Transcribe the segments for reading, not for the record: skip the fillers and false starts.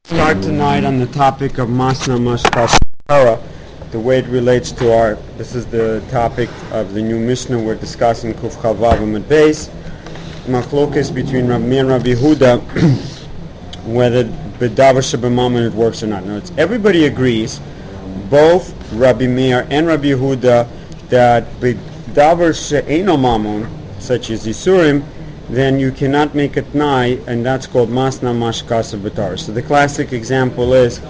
Start tonight on the topic of Masna Mashkas Torah, the way it relates to our. This is the topic of the new Mishnah we're discussing, Kuf Chavav Amud Beis. Machlokes between Rabbi Meir and Rabbi Yehuda, whether B'davar Sheb'mamon it works or not. Now, everybody agrees, both Rabbi Meir and Rabbi Yehuda, that B'davar She'eino Mamon, such as Yisurim, then you cannot make a t'nai, and that's called Masna Mashkas B'tar. So the classic example is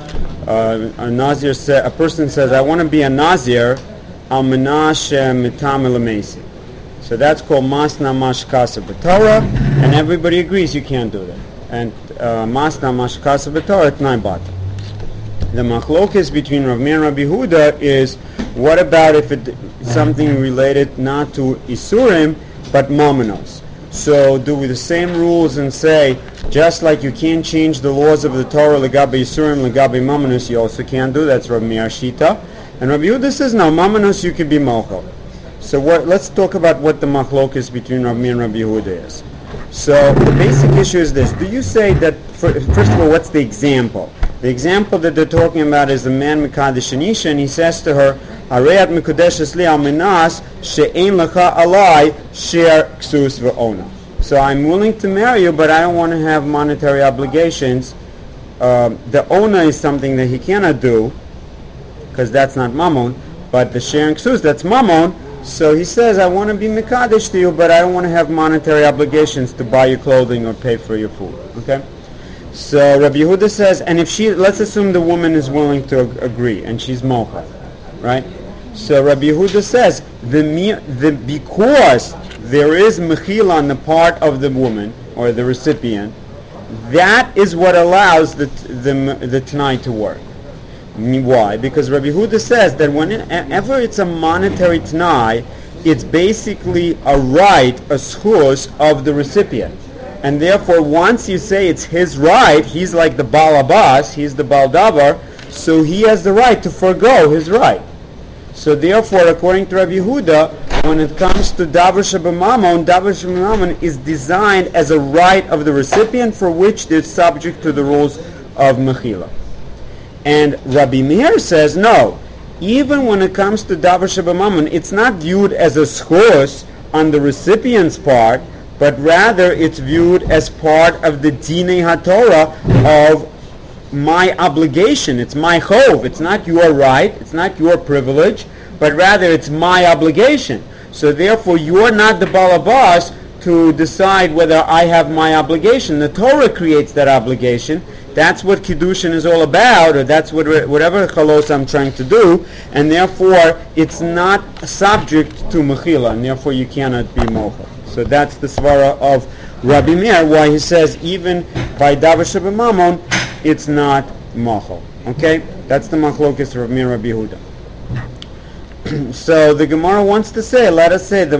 a person says, I want to be a Nazir, al menash mitam elamesi. So that's called Masna Mashkas B'Torah, and everybody agrees you can't do that. And Masna Mashkas B'Torah t'nai bat. The machlokes between Rav Meir and Rabbi Yehuda is, what about if it's something related not to Isurim, but Mamonos? So do we the same rules and say, just like you can't change the laws of the Torah legabe Yisurim, legabe Mamonos, you also can't do. That's Rabbi Meir Shita. And Rabbi Yehuda says, no, Mamonos you can be mochel. So let's talk about what the machlokes between Rabbi Meir and Rabbi Yehuda is. So the basic issue is this. Do you say that, first of all, what's the example? The example that they're talking about is the man Mekadesh and Isha, and he says to her, Areyat Mekudeshes li al menas she'ein lecha alai she'er ksus ve'ona. So I'm willing to marry you, but I don't want to have monetary obligations. The ona is something that he cannot do, because that's not mammon, but the she'er ksus, that's mammon. So he says, I want to be Mekadesh to you, but I don't want to have monetary obligations to buy you clothing or pay for your food. Okay? So Rabbi Yehuda says, and if let's assume the woman is willing to agree, and she's mocha, right? So Rabbi Yehuda says, because there is mechila on the part of the woman, or the recipient, that is what allows the t'nai to work. Why? Because Rabbi Yehuda says that whenever it's a monetary t'nai, it's basically a right, a schus of the recipient. And therefore, once you say it's his right, he's like the Baal Abbas, he's the Baal Davar, so he has the right to forego his right. So therefore, according to Rabbi Yehuda, when it comes to Davar Sheb'mamon is designed as a right of the recipient for which they're subject to the rules of Mechila. And Rabbi Meir says, no, even when it comes to Davar Sheb'mamon, it's not viewed as a schus on the recipient's part, but rather it's viewed as part of the Dinei HaTorah of my obligation. It's my chov. It's not your right. It's not your privilege, but rather it's my obligation. So therefore, you're not the Baal Abbas to decide whether I have my obligation. The Torah creates that obligation. That's what Kiddushin is all about, or that's whatever chalos I'm trying to do, and therefore it's not subject to Mechila, and therefore you cannot be mocha. So that's the svara of Rabbi Meir, why he says even by Davar Sheb'mamon, it's not mochel. Okay? That's the machlokes of Rabbi Meir and Rabbi Yehuda. So the Gemara wants to say, let us say the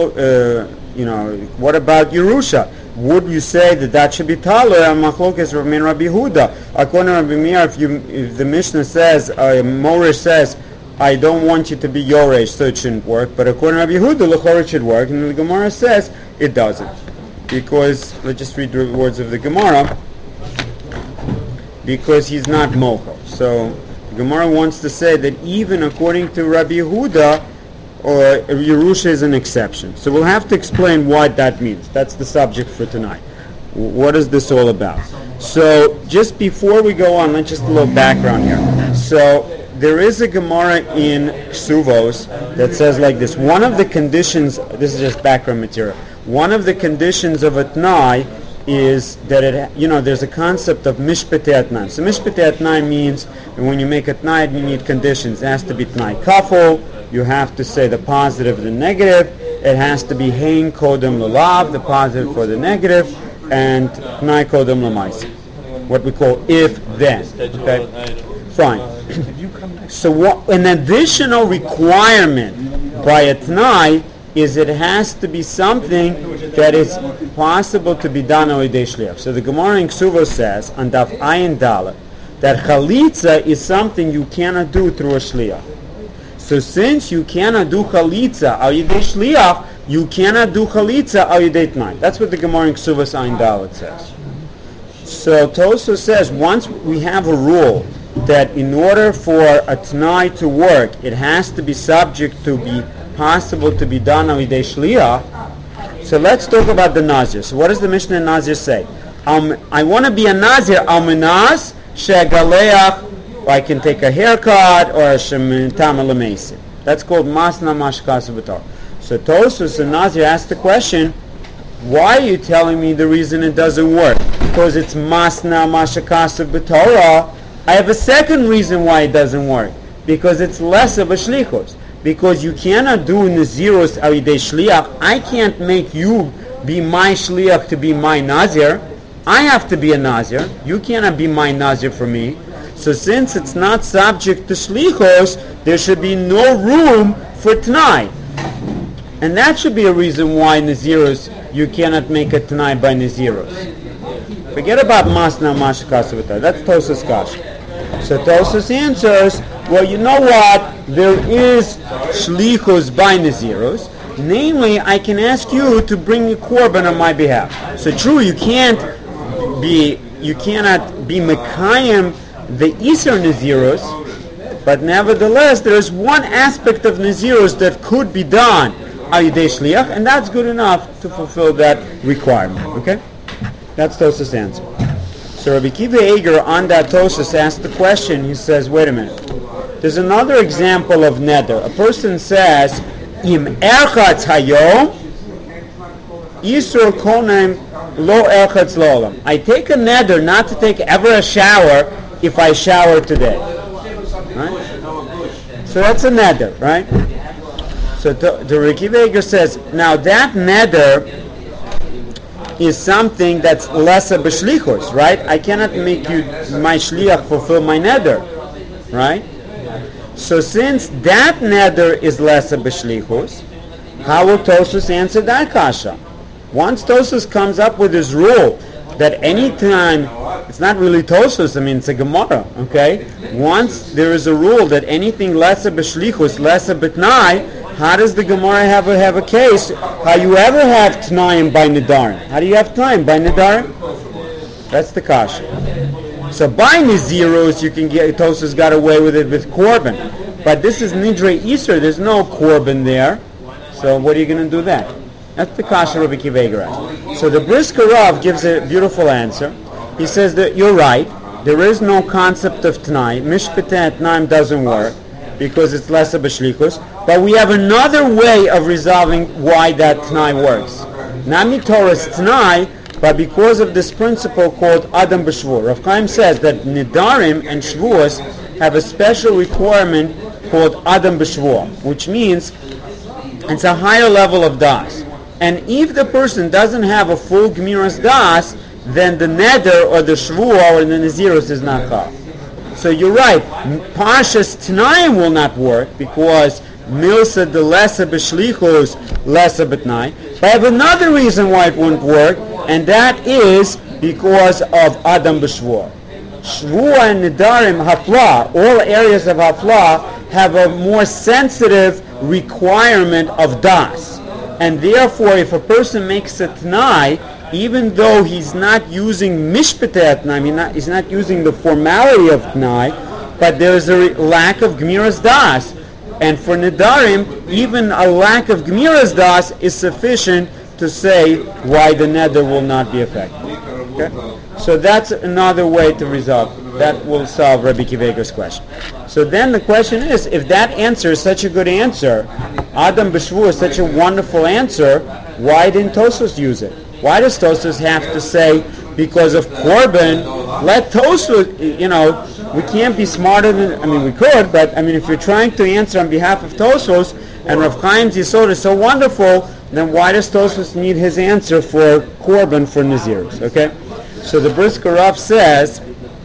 what about Yerusha? Would you say that should be taler on machlokes of Rabbi Meir and Rabbi Yehuda? According to Rabbi Meir, if the Mishnah says, Morish says, I don't want you to be Yoresh, so it shouldn't work. But according to Rabbi Yehuda, L'chor it should work. And the Gemara says it doesn't. Because, let's just read the words of the Gemara. Because he's not mocha. So, the Gemara wants to say that even according to Rabbi Yehuda, Yerusha is an exception. So we'll have to explain what that means. That's the subject for tonight. What is this all about? So, just before we go on, let's just a little background here. So, there is a Gemara in Ksuvos that says like this. One of the conditions, this is just background material, one of the conditions of a t'nai is that there's a concept of mishpatei atnai. So mishpatei atnai means when you make a t'nai, you need conditions. It has to be t'nai kafol, you have to say the positive and the negative, it has to be hein kodem lalav, the positive for the negative, and t'nai kodem lamaisi, what we call if then. Okay? Fine. So an additional requirement by a t'nai is it has to be something that is possible to be done on Yidei Shliach. So the Gemara in Ksuvos says, on Daf Ayin Dalet, that chalitza is something you cannot do through a shliach. So since you cannot do chalitza al Yidei Shliach, you cannot do chalitza al Yidei T'nai. That's what the Gemara in Ksuvos Ayin Dalet says. So Tosfos says once we have a rule that in order for a Tanai to work, it has to be subject to be possible to be done on Yidei Shliach. So let's talk about the Nazir. So what does the Mishnah in Nazir say? I want to be a Nazir, Almanaz, Shegaleach, or I can take a haircut, or a Shemintam Elamesim. That's called Masna Mashkas B'Torah. So Tosfos, the Nazir, asked the question, why are you telling me the reason it doesn't work? Because it's Masna Mashkas B'Torah. I have a second reason why it doesn't work. Because it's less of a shlichus. Because you cannot do Naziros al Yidei Shliach. I can't make you be my Shliach to be my Nazir. I have to be a Nazir. You cannot be my Nazir for me. So since it's not subject to Shlichos, there should be no room for Tanai. And that should be a reason why Naziros, you cannot make a Tanai by Naziros. Forget about Masna Mashakasavata. That's Tosfos Kasha. So Tosfos answers, well, you know what? There is Shlichos by Naziros. Namely, I can ask you to bring a korban on my behalf. So true, you cannot be Mekayim the Isser Naziros, but nevertheless, there is one aspect of Naziros that could be done al Yidei Shliach, and that's good enough to fulfill that requirement. Okay? That's Tosfos' answer. So Rabbi Kiva Eger on that Tosfos asked the question, he says, wait a minute. There's another example of neder. A person says, Im erchatz hayom, Yisur konem lo erchatz lo'olam. I take a neder not to take ever a shower if I shower today. Right? So that's a neder, right? So the Rabbi Kiva Eger says, now that neder is something that's lesser b'shlichus, right? I cannot make you my shliach fulfill my neder, right? So since that neder is lesser b'shlichus, how will Tosfos answer that kasha? Once Tosfos comes up with his rule that any time, it's not really Tosfos, I mean it's a Gemara, okay? Once there is a rule that anything lesser b'shlichus, lesser b'tnai, how does the Gemara have a case? How you ever have Tnaim by Nidarim? How do you have Tnaim by Nidarim? That's the kasha. So by Naziros, you can get, Tosfos got away with it with Korban. But this is Nidrei Isser, there's no Korban there. So what are you going to do that? That's the kasha Rabbi Kiva Eger asked. So the Brisker Rav gives a beautiful answer. He says that you're right, there is no concept of Tnai. Mishpatei Tnaim doesn't work, because it's less of a shlichus, but we have another way of resolving why that Tnai works. Not Torah's Tnai, but because of this principle called Adam B'Shvuah. Rav Chaim says that Nidarim and Shvuos have a special requirement called Adam B'Shvuah, which means it's a higher level of Das. And if the person doesn't have a full Gemiras Das, then the Neder or the Shvuah or the Naziros is not Chav. So you're right, Parshas Tnaim will not work because Milsa de Lesa B'Shlichus Lesa B'Tnai. But I have another reason why it wouldn't work, and that is because of Adam B'Shvuah. Shvuah and Nidarim, Haflah, all areas of Haflah have a more sensitive requirement of Das. And therefore, if a person makes a Tnai, even though he's not using Mishpatei Tnai, he's not using the formality of Tnai, but there's a lack of Gemiras Das. And for Nidarim, even a lack of Gemiras Das is sufficient to say why the neder will not be effective. Okay? So that's another way to resolve. That will solve Rabbi Kiva Eger's question. So then the question is, if that answer is such a good answer, Adam B'Shvuah is such a wonderful answer, why didn't Tosfos use it? Why does Tosfos have to say, because of Korban, let Tosfos, we can't be smarter than, we could, but if you're trying to answer on behalf of Tosfos, and Rav Chaim's Yisod is so wonderful, then why does Tosfos need his answer for Korban for Naziros, okay? So the Brisker Rav says,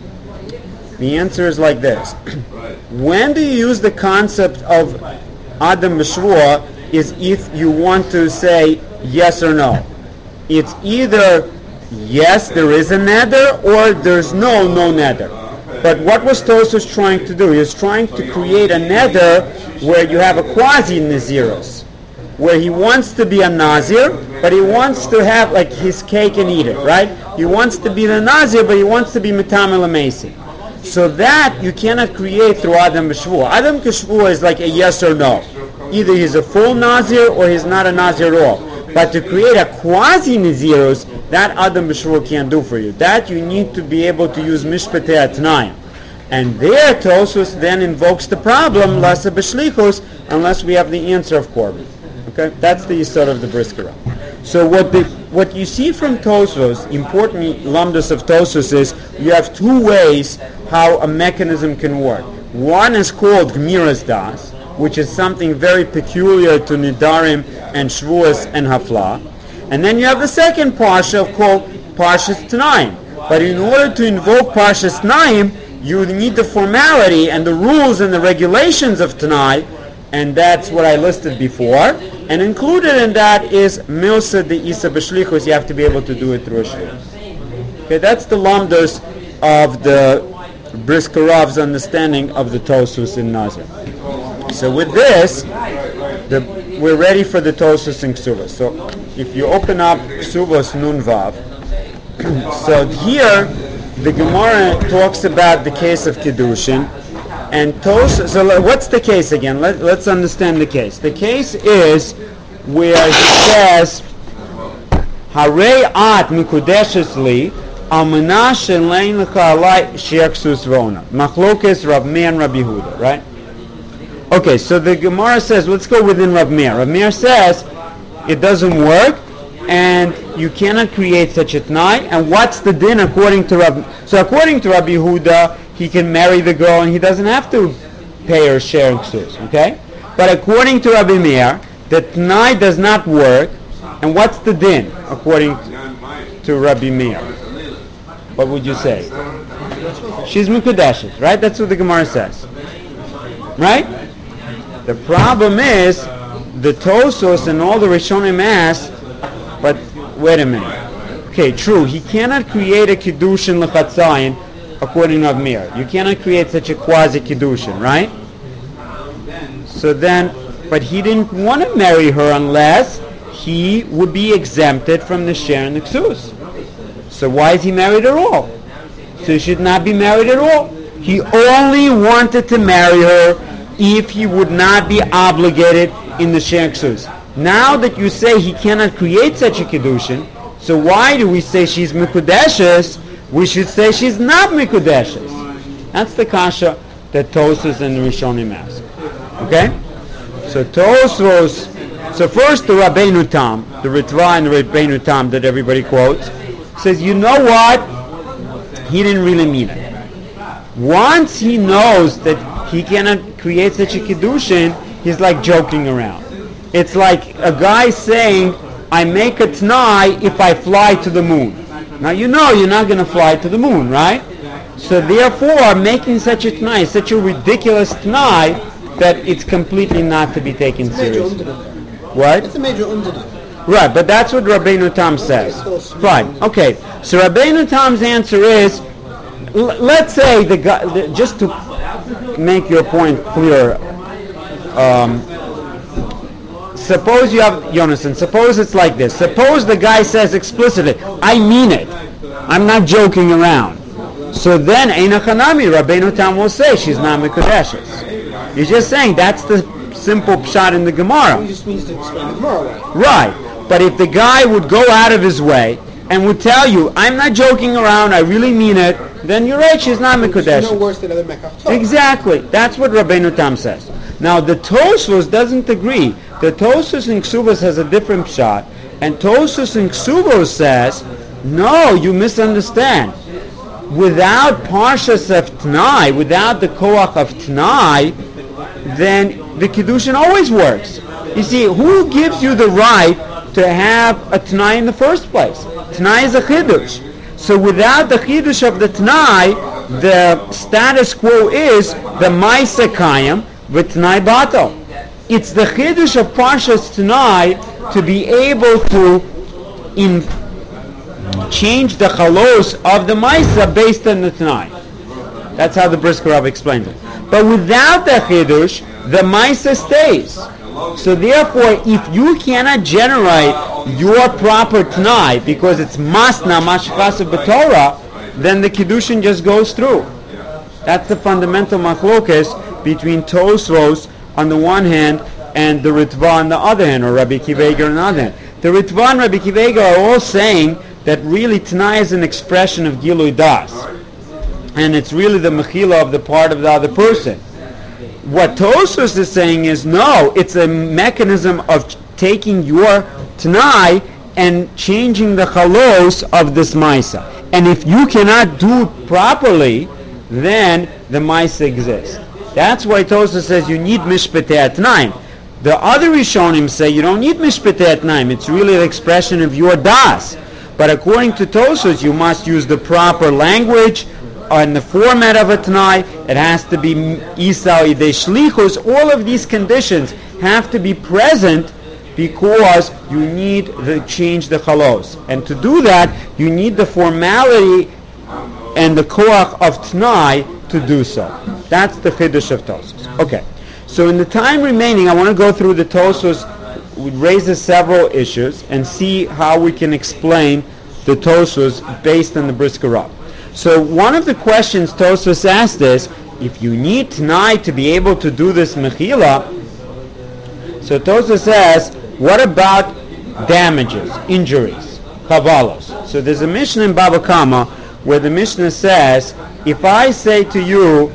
the answer is like this. When do you use the concept of Adam B'Shvuah is if you want to say yes or no. It's either yes, there is a neder, or there's no neder. But what was Tosfos trying to do? He was trying to create a neder where you have a quasi-naziros. where he wants to be a Nazir, but he wants to have like his cake and eat it, right? He wants to be the Nazir, but he wants to be Metamel Amesi. So that you cannot create through Adam B'Shvua. Adam B'Shvua is like a yes or no. Either he's a full Nazir or he's not a Nazir at all. But to create a quasi-Nazirus, that Adam B'Shvua can't do for you. That you need to be able to use Mishpatei Atnayim. And there Tosfos then invokes the problem, Lasa B'Shlichus, unless we have the answer of Korban. Okay? That's the Yisod of the Brisker Rav. So what you see from Tosfos, important lumdus of Tosfos, is you have two ways how a mechanism can work. One is called Gmiras Das, which is something very peculiar to Nidarim and Shvuas and Hafla. And then you have the second Parsha called Parshas Tanaim. But in order to invoke Parshas Tanaim, you need the formality and the rules and the regulations of Tanai, and that's what I listed before. And included in that is Milsa de Isa B'Shlichus. You have to be able to do it through a Shlichus. Okay, that's the lamdas of the Brisker Rav's understanding of the Tosfos in Nazir. So with this, we're ready for the Tosfos in Ksuvos. So if you open up Ksuvos Nun Vav, so here the Gemara talks about the case of Kiddushin, and Tosfos. So what's the case again? Let's understand the case. The case is where he says, "Harei at mikudeshes li almana shelein lecha alai she'aksus vona." Machlokes Rav Meir and Rabbi Yehuda, right? Okay, so the Gemara says, let's go within Rav Meir. Rav Meir says it doesn't work, and you cannot create such a t'nai. And what's the din according to Rav? So according to Rabbi Yehuda, he can marry the girl and he doesn't have to pay her share in ksus, okay? But according to Rabbi Meir, the t'nai does not work. And what's the din according to Rabbi Meir? What would you say? She's mikudeshes, right? That's what the Gemara says, right? The problem is the Tosfos and all the Rishonim ask, but wait a minute. Okay, true, he cannot create a Kiddushin L'chatzayin according to Rav Meir. You cannot create such a quasi-Kiddushin, right? So then, but he didn't want to marry her unless he would be exempted from the share in the ksus. So why is he married at all? So he should not be married at all. He only wanted to marry her if he would not be obligated in the share ksus. Now that you say he cannot create such a Kiddushin, so why do we say she's mikudeshes? We should say she's not mikudeshes. That's the kasha that Tosfos and the Rishonim ask. Okay? So Tosfos, so first the Rabbeinu Tam, the Ritva and the Rabbeinu Tam that everybody quotes, says, you know what? He didn't really mean it. Once he knows that he cannot create such a Kiddushin, he's like joking around. It's like a guy saying, I make a t'nai if I fly to the moon. Now you know you're not going to fly to the moon, right? So therefore, making such a t'nai is such a ridiculous t'nai that it's completely not to be taken seriously. What? It's a major underdog. Right, but that's what Rabbeinu Tam says. Fine. Okay. So Rabbeinu Tam's answer is, let's say the guy, just to make your point clear, suppose you have, Yonason, suppose it's like this. Suppose the guy says explicitly, I mean it. I'm not joking around. So then, Eina Chanami, Rabbeinu Tam will say, she's not Mikudeshes. He's just saying, that's the simple pshat in the Gemara. He just means to explain the Gemara. Right. But if the guy would go out of his way and would tell you, I'm not joking around, I really mean it, then you're right, she's not Mikudeshes. She's no worse than other Mekach Torah. Exactly. That's what Rabbeinu Tam says. Now, the Tosfos doesn't agree. The Tosfos in Ksuvos has a different pshat, and Tosfos in Ksuvos says, no, you misunderstand. Without Parshas of T'nai, without the Koach of T'nai, then the Kiddushin always works. You see, who gives you the right to have a T'nai in the first place? T'nai is a Chiddush. So without the Chiddush of the T'nai, the status quo is the Maisa Kayam with T'nai Bato. It's the Chiddush of Parshas T'nai to be able to change the Chalos of the Maisa based on the T'nai. That's how the Brisker Rav explains it. But without the Chiddush, the Maisa stays. So therefore, if you cannot generate your proper T'nai because it's Masna Mashkasav B'Torah, then the Kiddushin just goes through. That's the fundamental machlokes between Tosfos on the one hand and the Ritva on the other hand, or Rabbi Akiva Eiger on the other hand. The Ritva and Rabbi Akiva Eiger are all saying that really T'nai is an expression of Gilui Das. And it's really the mechila of the part of the other person. What Tosfos is saying is, no, it's a mechanism of taking your T'nai and changing the chalos of this Maisa. And if you cannot do it properly, then the Maisa exists. That's why Tosfos says you need Mishpatei T'naim. The other Rishonim say you don't need Mishpatei T'naim. It's really the expression of your Das. But according to Tosfos, you must use the proper language in the format of a T'nai. It has to be Isau Idei Shlichus. All of these conditions have to be present because you need to change the chalos. And to do that, you need the formality and the koach of T'nai to do so. That's the Chiddush of Tosfos. Okay. So in the time remaining, I want to go through the Tosfos, raises several issues, and see how we can explain the Tosfos based on the Brisker Rav. So one of the questions Tosfos asked is, if you need T'nai to be able to do this Mechila, so Tosfos says, what about damages, injuries, Chavalos? So there's a Mishnah in Baba Kama where the Mishnah says, if I say to you,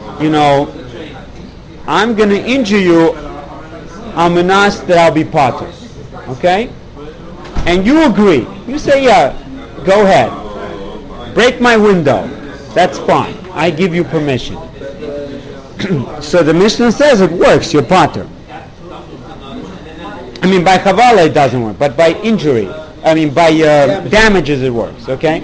I'm going to injure you, I'm going to ask that I'll be patur. Okay? And you agree. You say, yeah, go ahead. Break my window. That's fine. I give you permission. So the Mishnah says it works. You're patur. By chavala it doesn't work, but by injury, by damages it works. Okay?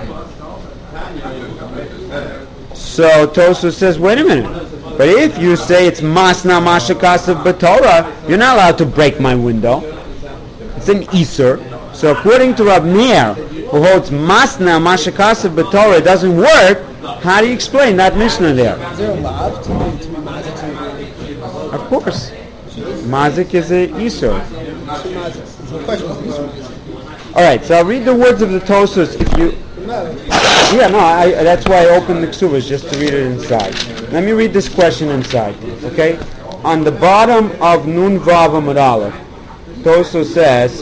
So Tosfos says, wait a minute. But if you say it's masna mashakasav b'Torah, you're not allowed to break my window. It's an iser. So according to Rab Meir, who holds masna mashakasav b'Torah doesn't work, how do you explain that Mishnah there? Is there allowed to be mazik? Of course. Mazik is an iser. Alright, so I'll read the words of the Tosfos. That's why I opened the Ksuvas, just to read it inside. Let me read this question inside, okay? On the bottom of Nun Vav Amud Aleph, Tosfos says,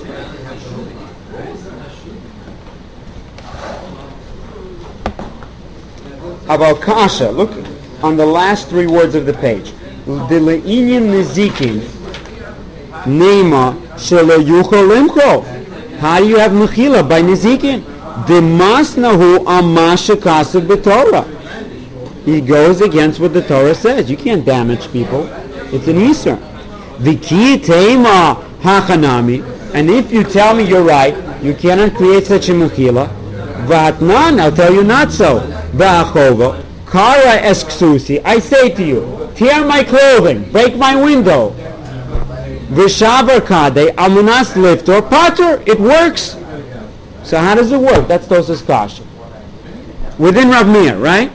about Kasha, look on the last three words of the page. D'le'inyan nizikin, nema shelo yuchol limcho. How do you have mechila by nizikin? Demasnahu amasha kasav b'Torah. He goes against what the Torah says. You can't damage people. It's an Isser. V'ki teima hachanami. And if you tell me you're right, you cannot create such a mechila. V'atnan, I'll tell you not so. V'achova. Kara esksusi. I say to you, tear my clothing, break my window. V'shavar kadeh, amunas liftor, pater. It works. So how does it work? That's Tosfos Kasha. Within Rav Meir, right?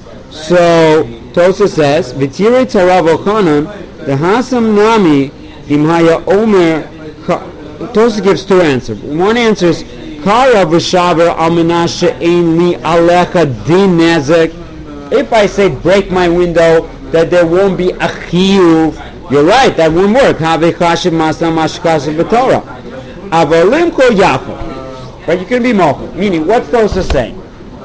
So Tosfos says, "V'tirei tzarav Ochanan, the hasam nami imhaya omer." Tosfos gives two answers. One answer is, "Kara v'shaver al menashe ein li alecha din nezek." If I say break my window, that there won't be a chiyuv. You're right, that won't work. Havei chashiv masna mashkasav b'Torah. Avolim ko yachol. But you can be mochel. Meaning, what's Tosfos saying?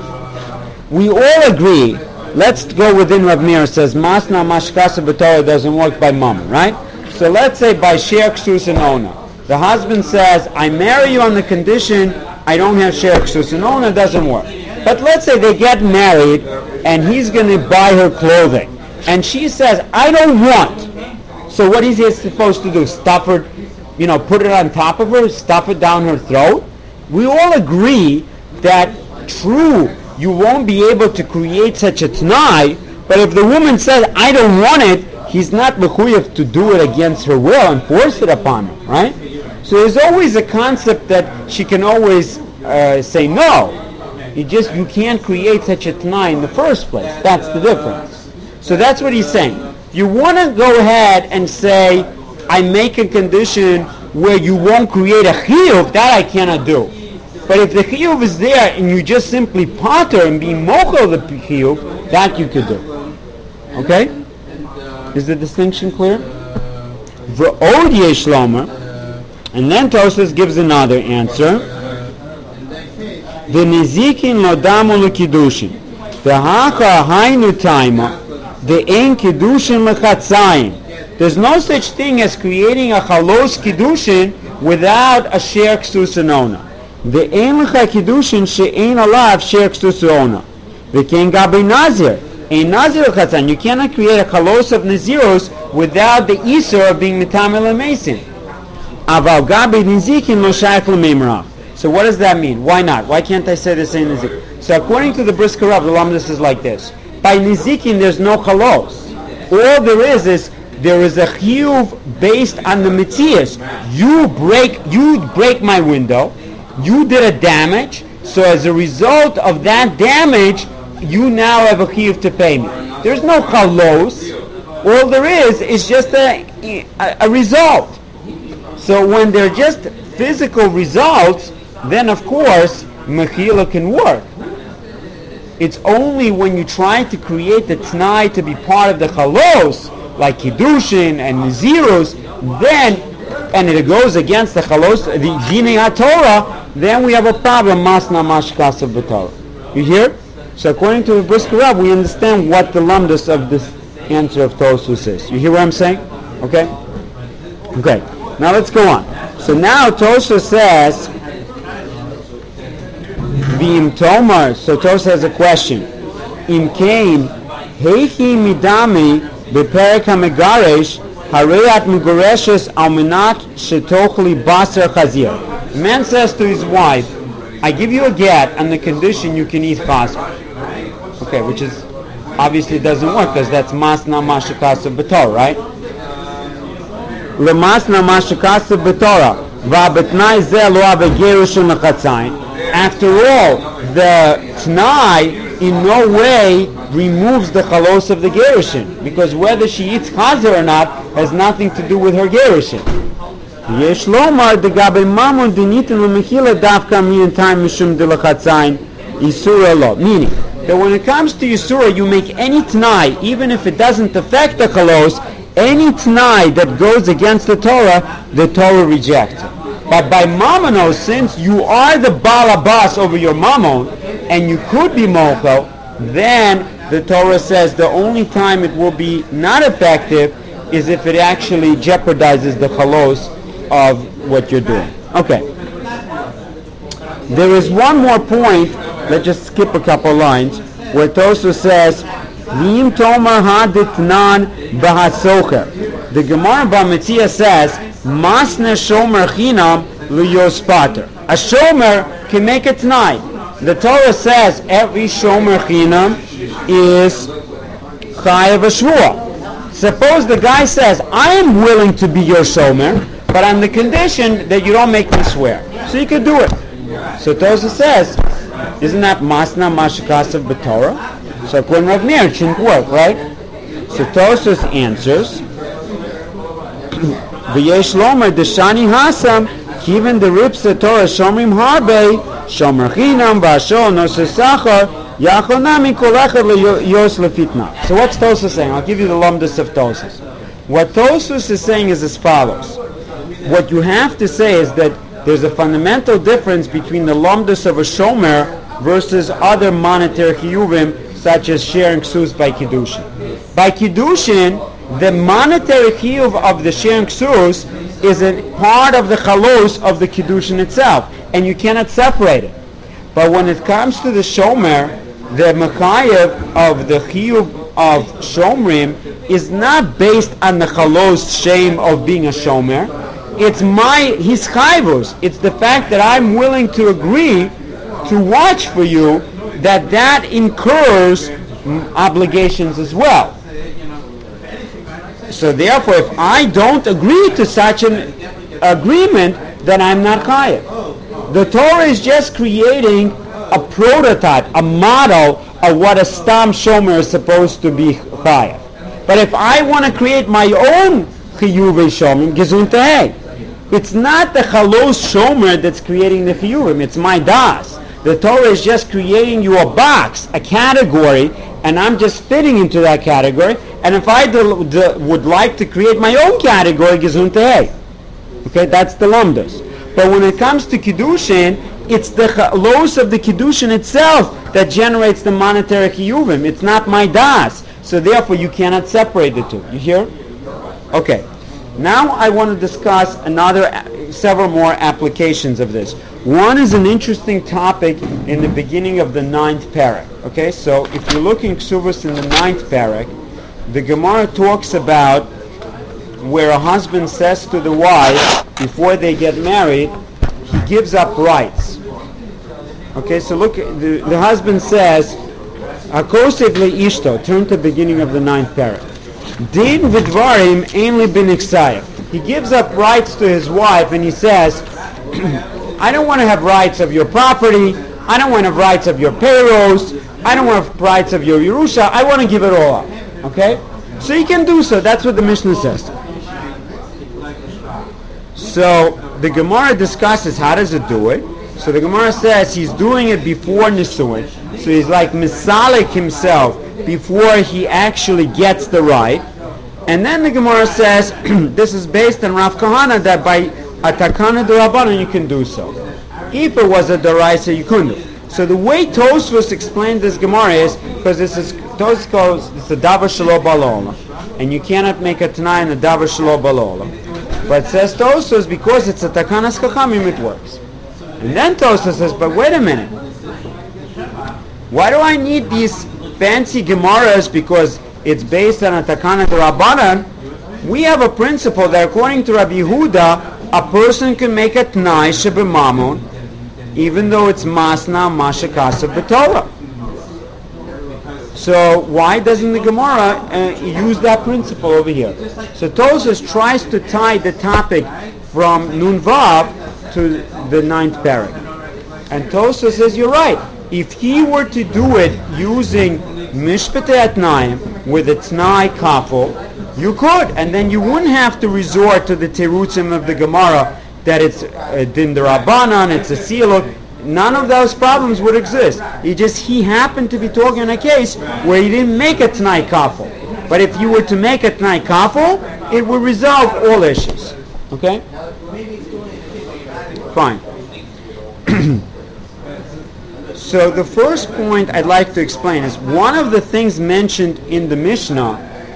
We all agree. Let's go within Rav Meir. Says masna mashkasa b'Torah doesn't work by mom, right? So let's say by share ksus and ona. The husband says, I marry you on the condition I don't have share ksus and ona. Doesn't work. But let's say they get married and he's going to buy her clothing, and she says, I don't want. So what is he supposed to do? Stuff her, put it on top of her, stuff it down her throat? We all agree that, true, you won't be able to create such a t'nai, but if the woman says, I don't want it, he's not mechuyev to do it against her will and force it upon her, right? So there's always a concept that she can always say no. You can't create such a t'nai in the first place. That's the difference. So that's what he's saying. You want to go ahead and say, I make a condition where you won't create a chiyuv, that I cannot do. But if the chiyuv is there and you just simply potter and be mochel the chiyuv, that you could do. Okay? Is the distinction clear? V'od yesh lomer, and then Tosfos gives another answer. V'nizikin lo damu l'kiddushin, v'hacha hainu taima, ve'en kiddushin l'chatzayim. There's no such thing as creating a chalos kiddushin without a sher ksus anona. Ve'en l'cha kiddushin she'en alav sher ksus anona. Ve'ken gabi nazir. A nazir chatzan, you cannot create a chalos of naziros without the isur of being metamel mason. Aval gabi nizikin lo shaykh l'mimrach. So what does that mean? Why not? Why can't I say the same nizik? So according to the Brisker Rav, the lamdas is like this: by nizikin, there's no chalos. All there is a chiyuv based on the mitzias. You break my window. You did a damage. So as a result of that damage, you now have a chiyuv to pay me. There's no chalos. All there is just a result. So when they're just physical results, then of course mechila can work. It's only when you try to create the t'nai to be part of the chalos, like kiddushin and nazirus, then, and it goes against the chalos, the dinei haTorah, then we have a problem. Masna mashkas of b'Torah. You hear? So according to the Brisker Rav, we understand what the lumdus of this answer of Tosfos is. You hear what I'm saying? Okay? Okay. Now let's go on. So now Tosfos says, V'im Tomar, so Tosfos has a question. Im Kain, Heichi Midami, Beperek HaMegaresh, Hareat Megoreshes Almenat Shetochli Basar Chazir. A man says to his wife, I give you a get on the condition you can eat chazir. Okay, which is obviously doesn't work because that's masna mashakasa b'torah, right? Lemasna mashakasa b'torah va'betnai ze lo avegerushim lechatzayin. After all, the t'nai in no way removes the chalos of the gerushin, because whether she eats chazir or not has nothing to do with her gerushin. Yesh lomar degabe mamon dinitin lemechila davka min time mishum de lechatzayin isura lo. Meaning that when it comes to Yisura, you make any t'nai, even if it doesn't affect the chalos, any t'nai that goes against the Torah rejects it. But by mamonos, since you are the balabas over your mamon, and you could be mochel, then the Torah says the only time it will be not effective is if it actually jeopardizes the chalos of what you're doing. Okay. There is one more point. Let's just skip a couple lines where Tosfos says, "V'im tomar haditnan b'hasocher." The Gemara B'Metzia says, "Masne shomer chinam liyos pater." A shomer can make a t'nai. The Torah says every shomer chinam is chayav a shvua. Suppose the guy says, "I am willing to be your shomer, but on the condition that you don't make me swear." So you can do it. So Tosfos says, isn't that masna mashakasav b'Torah? So according to Rav Meir, it shouldn't work, right? So Tosfos answers, V'yesh lomer deshani hasam kiven the ripsa Torah shomrim harbe shomer chinam v'ashol nosesachar yachonami kol echad leyos lefitna. So what's Tosfos saying? I'll give you the lumdus of Tosfos. What Tosfos is saying is as follows. What you have to say is that there's a fundamental difference between the lumdus of a shomer versus other monetary chiyuvim, such as sharing ksus by kiddushin. By kiddushin, the monetary chiyuv of the sharing ksus is a part of the chalos of the kiddushin itself, and you cannot separate it. But when it comes to the shomer, the mechayev of the chiyuv of shomrim is not based on the chalos shame of being a shomer. It's his chayvus. It's the fact that I'm willing to agree to watch for you, that incurs obligations as well. So therefore, if I don't agree to such an agreement, then I'm not chayav. The Torah is just creating a prototype, a model of what a stam shomer is supposed to be chayav. But if I want to create my own chiyuvei shomim gesundheit. It's not the chalos shomer that's creating the chiyuvim. It's my das. The Torah is just creating you a box, a category, and I'm just fitting into that category. And if I would like to create my own category, gesundheit. Okay, that's the lumdus. But when it comes to kiddushin, it's the chalos of the kiddushin itself that generates the monetary chiyuvim. It's not my das. So therefore, you cannot separate the two. You hear? Okay. Now I want to discuss several more applications of this. One is an interesting topic in the beginning of the 9th parak. Okay, so if you look in Ksuvos in the 9th parak, the Gemara talks about where a husband says to the wife before they get married, he gives up rights. Okay, so look, the husband says, "Akosev leishto." Turn to the beginning of the 9th parak. Din v'dvarim ein li b'niksayim. He gives up rights to his wife and he says, I don't want to have rights of your property, I don't want to have rights of your payrolls, I don't want to have rights of your Yerusha, I want to give it all up. Okay? So he can do so. That's what the Mishnah says. So the Gemara discusses how does it do it. So the Gemara says he's doing it before Nisuin. So he's like misalik himself before he actually gets the right. And then the Gemara says this is based on Rav Kahana that by a takana d'Rabbanan you can do so. If it was a d'oraisa you couldn't do. So the way Tosfos explained this Gemara is because Tosfos goes it's a davar shelo balola, and you cannot make a tanai in a davar shelo balola. But says Tosfos because it's a takanas chachamim it works. And then Tosfos says, but wait a minute. Why do I need these fancy Gemaras because it's based on a takana d'Rabbanan? We have a principle that according to Rabbi Yehuda, a person can make a t'nai shebemammon, even though it's masna mashakasav b'Torah. So why doesn't the Gemara use that principle over here? So Tosfos tries to tie the topic from Nun Vav to the 9th parak. And Tosfos says, you're right. If he were to do it using mishpatei atnaim with a t'nai kafel, you could, and then you wouldn't have to resort to the terutzim of the Gemara that it's din d'Rabbanan, it's a siluk. None of those problems would exist. He happened to be talking in a case where he didn't make a t'nai kafel. But if you were to make a t'nai kafel, it would resolve all issues. Okay? Fine. So the first point I'd like to explain is one of the things mentioned in the Mishnah.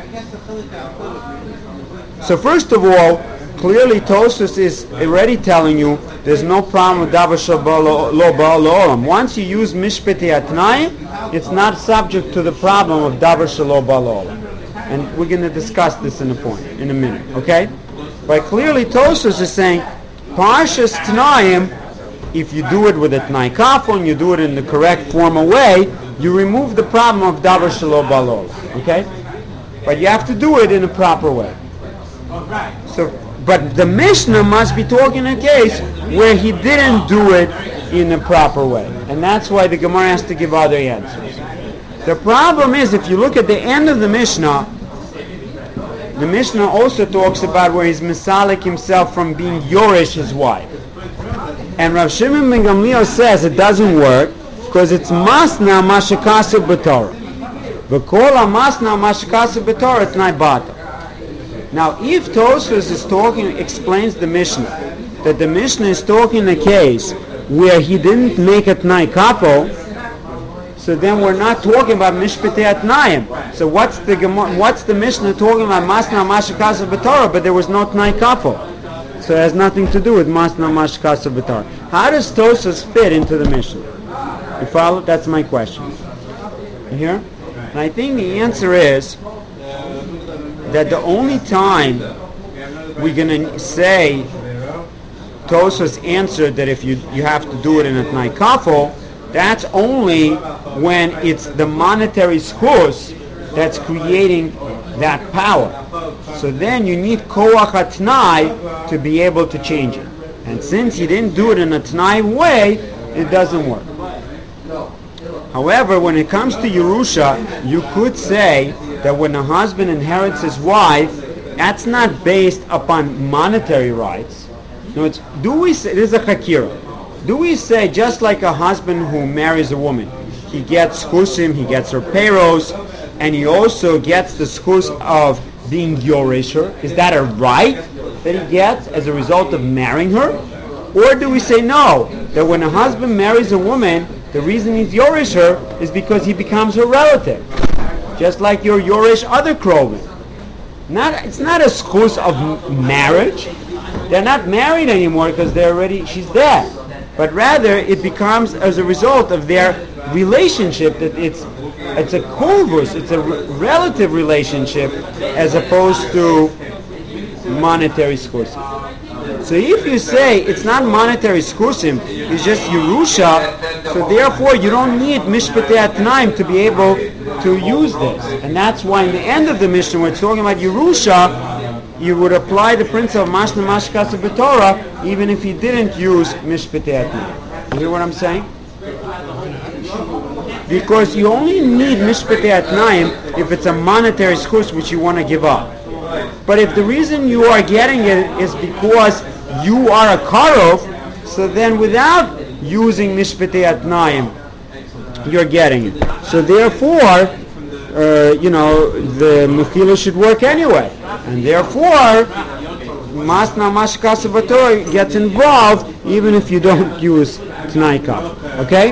So first of all, clearly Tosfos is already telling you there's no problem with davar shelo ba'olam. Once you use mishpatei atnayim, it's not subject to the problem of davar shelo ba'olam. And we're going to discuss this in a minute, okay? But clearly Tosfos is saying parshas t'nayim, if you do it with a t'nai kafel and you do it in the correct formal way, you remove the problem of davar shelo ba'olam, okay? But you have to do it in a proper way. So, but the Mishnah must be talking a case where he didn't do it in a proper way. And that's why the Gemara has to give other answers. The problem is, if you look at the end of the Mishnah also talks about where he's misalik himself from being Yorish, his wife. And Rav Shimon ben Gamliel says it doesn't work because it's masna mashakasu b'Torah. V'kol masna mashakasu b'Torah t'nai bata. Now, if Tosfos explains the Mishnah, that the Mishnah is talking a case where he didn't make a t'nai kafel, so then we're not talking about mishpatei atnayim. So what's the Mishnah talking about masna mashakasu b'Torah, but there was no t'nai kafel? So it has nothing to do with masna mashakasu b'Torah. How does Tosfos fit into the Mishnah? You follow? That's my question. You hear? And I think the answer is that the only time we're going to say Tosfos answered that if you have to do it in a t'nai kafel, that's only when it's the monetary schus that's creating that power. So then you need koach hatnai to be able to change it. And since he didn't do it in a t'nai way, it doesn't work. However, when it comes to Yerusha, you could say that when a husband inherits his wife, that's not based upon monetary rights. No, do we say, this is a hakira, do we say just like a husband who marries a woman, he gets chusim, he gets her payros, and he also gets the schus of being yoresher? Is that a right that he gets as a result of marrying her? Or do we say no, that when a husband marries a woman, the reason he's yoresher is because he becomes her relative, just like your yoresh other krovim? It's not a schus of marriage. They're not married anymore because she's dead. But rather, it becomes as a result of their relationship that it's a kovus, it's a relative relationship as opposed to monetary schusim. So if you say it's not monetary schusim, it's just Yerusha, so therefore you don't need mishpatei atnaim to be able to use this. And that's why in the end of the Mishnah, when it's talking about Yerusha, you would apply the principle of mashna mashkas b'Torah even if you didn't use mishpatei atnaim. You hear what I'm saying? Because you only need mishpatei atnaim if it's a monetary schus which you want to give up. But if the reason you are getting it is because you are a karov, so then without using mishpatei atnaim, you're getting it. So therefore, the mechila should work anyway, and therefore, masna mashkas b'Torah gets involved even if you don't use tnai kaf. Okay.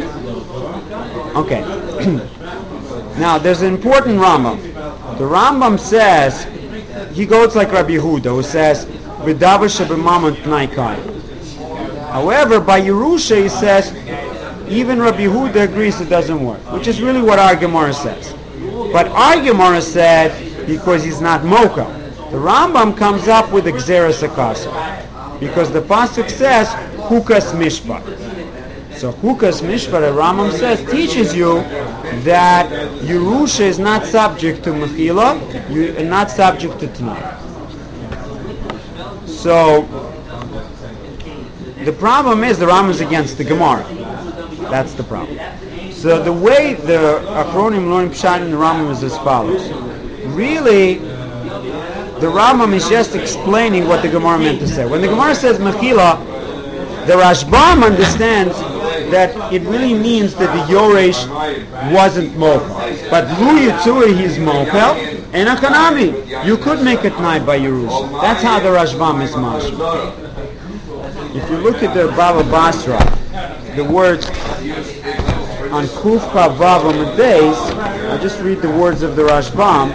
Okay. Now there's an important Rambam. The Rambam says, he goes like Rabbi Yehuda, who says, "V'davar sheb'mamon tnai kai." However, by Yerusha he says, even Rabbi Yehuda agrees it doesn't work, which is really what our Gemara says. But our Gemara said, because he's not mocha, the Rambam comes up with Gzeras Akasa, because the pasuk says, Hukas Mishpat. So Hukas Mishpat, the Rambam says, teaches you that Yerusha is not subject to Mechila, and not subject to Tanai. So the problem is the Rambam is against the Gemara. That's the problem. So the way the Achronim learn Pshat in the Rambam is as follows. Really, the Rambam is just explaining what the Gemara meant to say. When the Gemara says Mechila, the Rashbam understands that it really means that the Yoresh wasn't Mochel. But Lu Yitzuri, he's Mochel, and a Kanami. You could make it night by Yerusha. That's how the Rashbam is mashma. If you look at the Baba Basra, the words on Kuf Kavav Amud Beis, I'll just read the words of the Rashbam.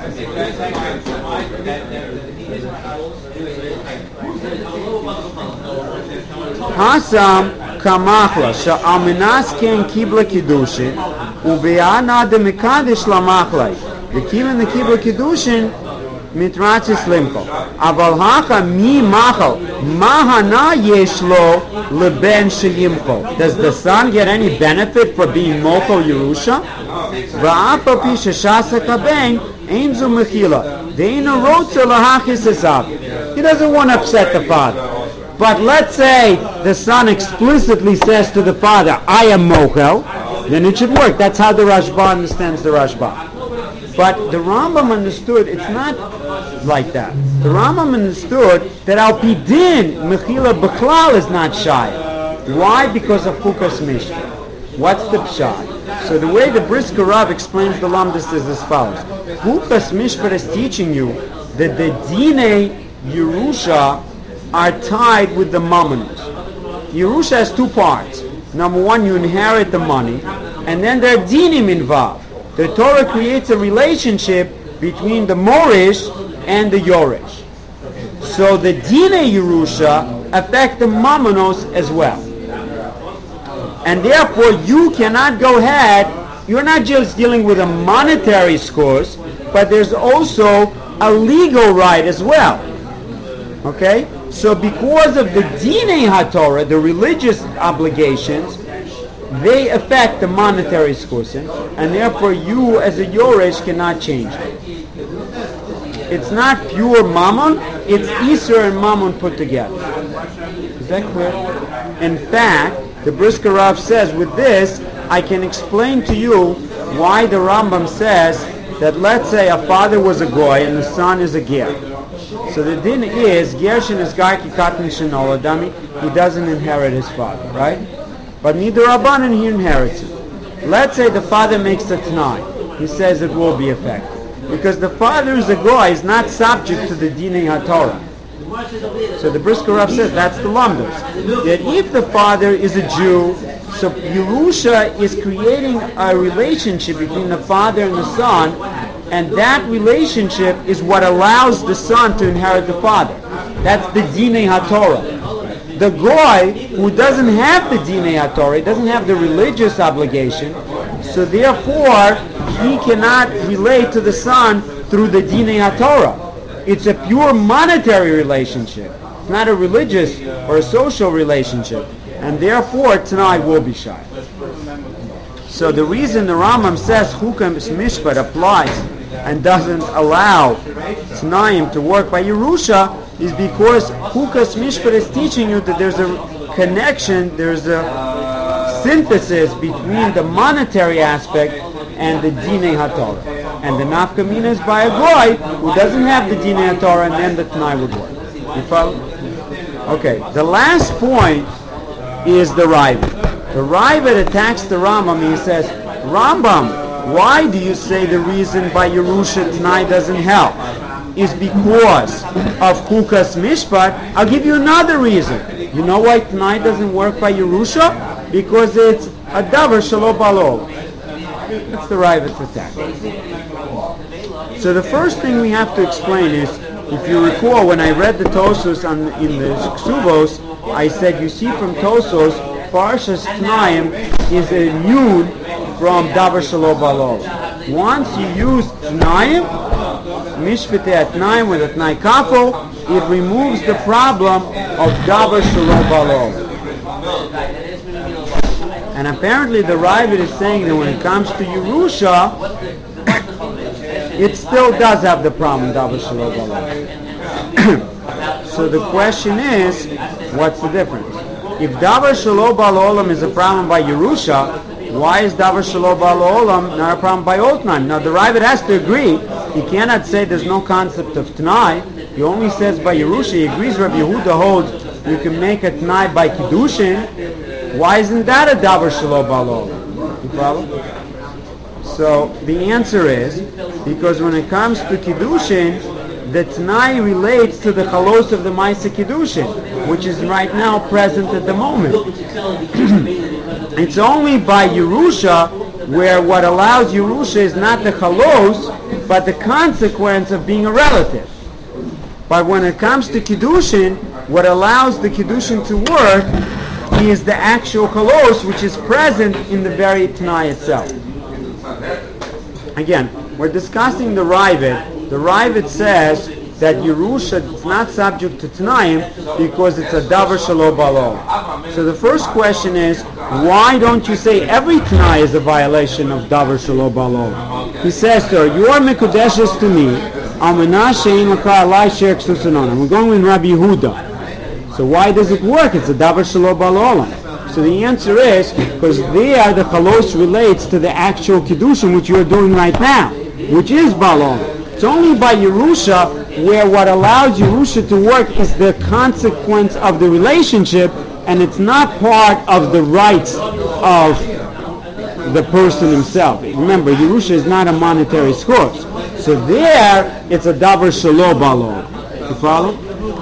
Hasam kamachla sha'aminas ken kibla kiddushin ube'ana de mekadesh lamachlai the kibla kiddushin mitratzis limko aval hacha mi machal mahana yeshlo leben sheyimko. Does the son get any benefit for being mochel Yerusha? Va'afa pi sheshasa kaben ein zu mechila deina rotza lahachis esav. He doesn't want to upset the father. But let's say the son explicitly says to the father, I am mochel, then it should work. That's how the Rashba understands the Rashba. But the Rambam understood it's not like that. The Rambam understood that al pidin mechila b'chlal is not shy. Why? Because of Chukas Mishpat. What's the pshat? So the way the Brisker Rav explains the Lamdas is as follows. Chukas Mishpat is teaching you that the Dinei Yerusha are tied with the mammonos. Yerusha has two parts. Number one, you inherit the money, and then there are dinim involved. The Torah creates a relationship between the Morish and the Yoresh. So the Dinei Yerusha affect the mammonos as well. And therefore, you cannot go ahead, you're not just dealing with a monetary scores, but there's also a legal right as well. Okay? So because of the Dinei HaTorah, the religious obligations, they affect the monetary schusim, and therefore you as a Yoresh cannot change it. It's not pure Mammon, it's Isser and Mammon put together. Is that clear? In fact, the Brisker Rav says, with this, I can explain to you why the Rambam says that let's say a father was a goy and the son is a ger. So the din is Gershin is Garki Katan Shenoladami, he doesn't inherit his father, right? But neither Rabbanan he inherits it. Let's say the father makes a Tanai. He says it will be effective. Because the father is a goy, is not subject to the Dinei HaTorah. So the Brisker Rav says that's the lumdos. That if the father is a Jew, so Yerusha is creating a relationship between the father and the son, and that relationship is what allows the son to inherit the father. That's the Dinei HaTorah. The goy, who doesn't have the Dinei HaTorah, he doesn't have the religious obligation, so therefore he cannot relate to the son through the Dinei HaTorah. It's a pure monetary relationship. It's not a religious or a social relationship. And therefore, Tanai will be shy. So the reason the Rambam says Chukam Mishpat applies and doesn't allow Tanaim to work by Yerusha is because Chukas Mishpat is teaching you that there's a connection, there's a synthesis between the monetary aspect and the Dinei HaTorah. And the Nafka Mina is by a goy who doesn't have the Dinei HaTorah, and then the Tanai would work. You follow? Okay, the last point is the Ravid. The Ravid attacks the Rambam and he says, Rambam, why do you say the reason by Yerusha Tanai doesn't help is because of Chukas Mishpat? I'll give you another reason. You know why Tanai doesn't work by Yerusha? Because it's a davar shelo balol. That's the Ravid's attack. So the first thing we have to explain is, if you recall, when I read the Tosos in the Ksubos, I said, you see from Tosos, Parshas Tanaim is a yud from davar shelo balol. Once you use Tanaim, Mishpatei Tanaim with a Tnai Kafo, it removes the problem of davar shelo balol. And apparently the Ravid is saying that when it comes to Yerusha, it still does have the problem, davar shelo balol. So the question is, what's the difference? If davar shelo balol is a problem by Yerusha, why is davar shelo balol not a problem by Otnaim? Now the Ravid has to agree. He cannot say there's no concept of Tanai. He only says by Yerusha. He agrees Rabbi Yehuda holds you can make a Tanai by Kiddushin. Why isn't that a davar shelo balol? You follow? So the answer is because when it comes to Kiddushin, the Tanai relates to the chalos of the Maisa Kiddushin, which is right now present at the moment. It's only by Yerusha where what allows Yerusha is not the chalos, but the consequence of being a relative. But when it comes to Kiddushin, what allows the Kiddushin to work is the actual chalos, which is present in the very Tanai itself. Again, we're discussing the Ravid. The Ravid says that Yerusha is not subject to Tanaim because it's a davar shelo balol. So the first question is, why don't you say every Tanai is a violation of davar shelo balol? He says to her, you are mekudeshes to me, we're going with Rabbi Yehuda. So why does it work? It's a davar shelo balol. So the answer is, because there the chalos relates to the actual Kiddushin which you're doing right now, which is balol. It's only by Yerusha where what allows Yerusha to work is the consequence of the relationship, and it's not part of the rights of the person himself. Remember, Yerusha is not a monetary source. So there, it's a davar shelo balol. You follow?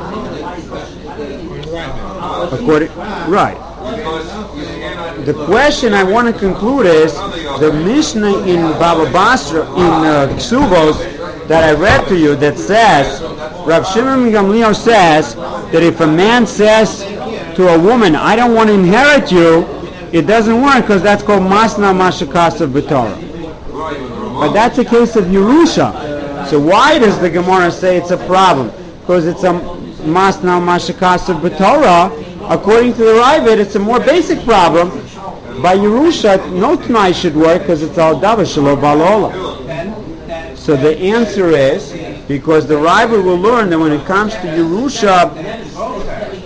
Right. The question I want to conclude is, the Mishnah in Baba Basra, in Ksubos, that I read to you that says, Rav Shimon Gamliel says that if a man says to a woman, I don't want to inherit you, it doesn't work because that's called Masna Mashakasav B'Torah. But that's a case of Yerusha. So why does the Gemara say it's a problem? Because it's a Masna Mashakasav B'Torah. According to the Ravid, it's a more basic problem. By Yerusha, no Tanai should work because it's al davar shelo balol. So the answer is, because the Ravid will learn that when it comes to Yerusha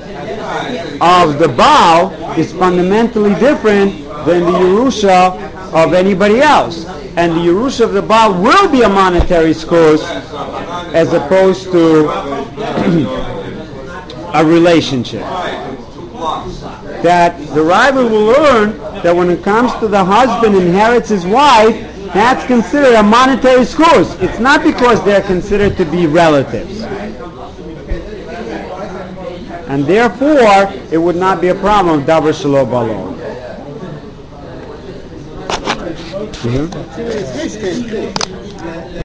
of the Baal, is fundamentally different than the Yerusha of anybody else. And the Yerusha of the Baal will be a monetary schus as opposed to a relationship. That the Rambam will learn that when it comes to the husband inherits his wife, that's considered a monetary schus. It's not because they're considered to be relatives. And therefore, it would not be a problem of davar shelo balon.